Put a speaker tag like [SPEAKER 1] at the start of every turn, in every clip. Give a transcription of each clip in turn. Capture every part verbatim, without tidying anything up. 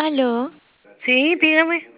[SPEAKER 1] Aló,
[SPEAKER 2] Sí, dígame.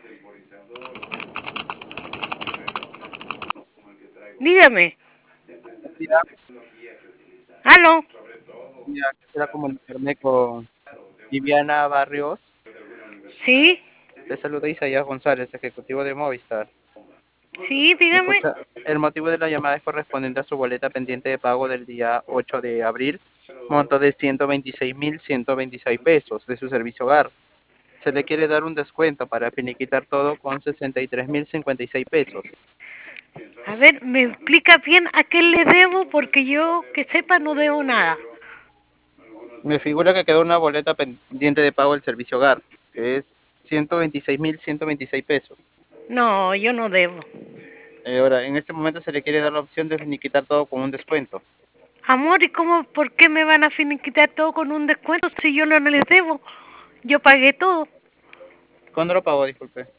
[SPEAKER 2] Dígame.
[SPEAKER 3] Día,
[SPEAKER 2] Aló.
[SPEAKER 3] día, quisiera comunicarme con Viviana Barrios.
[SPEAKER 2] Sí,
[SPEAKER 3] Te saluda Isaías González, ejecutivo de Movistar.
[SPEAKER 2] sí,
[SPEAKER 3] Me
[SPEAKER 2] dígame.
[SPEAKER 3] escucha. El motivo de la llamada es correspondiente a su boleta pendiente de pago del día ocho de abril, monto de ciento veintiséis mil ciento veintiséis pesos de su servicio hogar. Se le quiere dar un descuento para finiquitar todo con sesenta y tres mil cincuenta y seis pesos.
[SPEAKER 2] A ver, ¿me explica bien a qué le debo? Porque yo, que sepa, no debo nada.
[SPEAKER 3] Me figura que quedó una boleta pendiente de pago del servicio hogar, que es ciento veintiséis mil ciento veintiséis pesos.
[SPEAKER 2] No, yo no debo.
[SPEAKER 3] Eh, ahora, en este momento se le quiere dar la opción de finiquitar todo con un descuento.
[SPEAKER 2] Amor, ¿y cómo, por qué me van a finiquitar todo con un descuento si yo no les debo? Yo pagué todo.
[SPEAKER 3] ¿Cuándo lo pagó? Disculpe.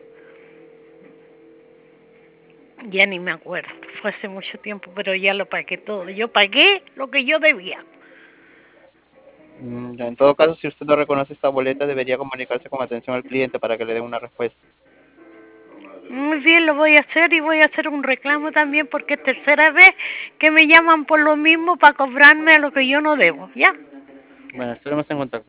[SPEAKER 2] Ya ni me acuerdo. Fue hace mucho tiempo, pero ya lo pagué todo. Yo pagué lo que yo debía.
[SPEAKER 3] Mm, ya, en todo caso, si usted no reconoce esta boleta, debería comunicarse con atención al cliente para que le den una respuesta.
[SPEAKER 2] Muy bien, lo voy a hacer y voy a hacer un reclamo también porque es tercera vez que me llaman por lo mismo para cobrarme a lo que yo no debo, ¿ya?
[SPEAKER 3] Bueno, estaremos en contacto.